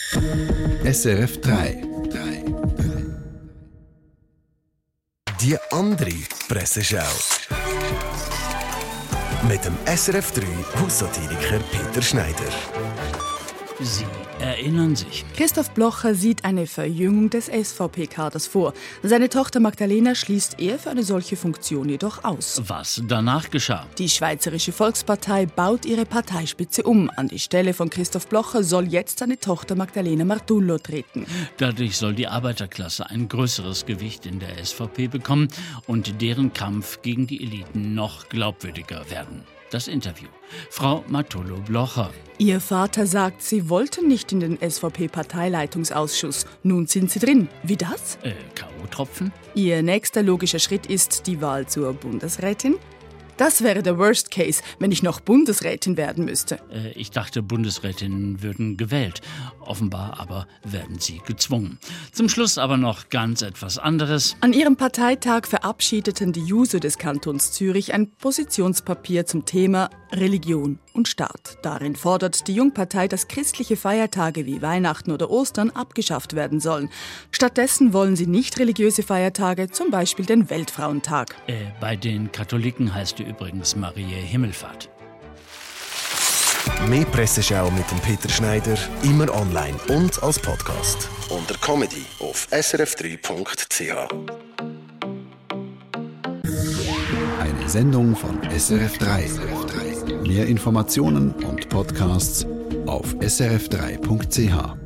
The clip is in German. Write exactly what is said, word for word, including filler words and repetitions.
S R F drei. Die andere Presseschau. Mit dem S R F drei Haussatiriker Peter Schneider. Sie erinnern sich. Christoph Blocher sieht eine Verjüngung des S V P-Kaders vor. Seine Tochter Magdalena schließt er für eine solche Funktion jedoch aus. Was danach geschah? Die Schweizerische Volkspartei baut ihre Parteispitze um. An die Stelle von Christoph Blocher soll jetzt seine Tochter Magdalena Martullo treten. Dadurch soll die Arbeiterklasse ein größeres Gewicht in der S V P bekommen und deren Kampf gegen die Eliten noch glaubwürdiger werden. Das Interview. Frau Martullo Blocher. Ihr Vater sagt, sie wollte nicht in den S V P-Parteileitungsausschuss. Nun sind sie drin. Wie das? Äh, K O-Tropfen? Ihr nächster logischer Schritt ist die Wahl zur Bundesrätin. Das wäre der Worst Case, wenn ich noch Bundesrätin werden müsste. Äh, ich dachte, Bundesrätinnen würden gewählt. Offenbar aber werden sie gezwungen. Zum Schluss aber noch ganz etwas anderes. An ihrem Parteitag verabschiedeten die Juso des Kantons Zürich ein Positionspapier zum Thema Religion und Staat. Darin fordert die Jungpartei, dass christliche Feiertage wie Weihnachten oder Ostern abgeschafft werden sollen. Stattdessen wollen sie nicht religiöse Feiertage, zum Beispiel den Weltfrauentag. Äh, bei den Katholiken heißt die übrigens Mariä Himmelfahrt. Mehr Presseschau mit dem Peter Schneider, immer online und als Podcast. Unter Comedy auf s r f drei punkt c h. Eine Sendung von S R F drei. Mehr Informationen und Podcasts auf s r f drei punkt c h.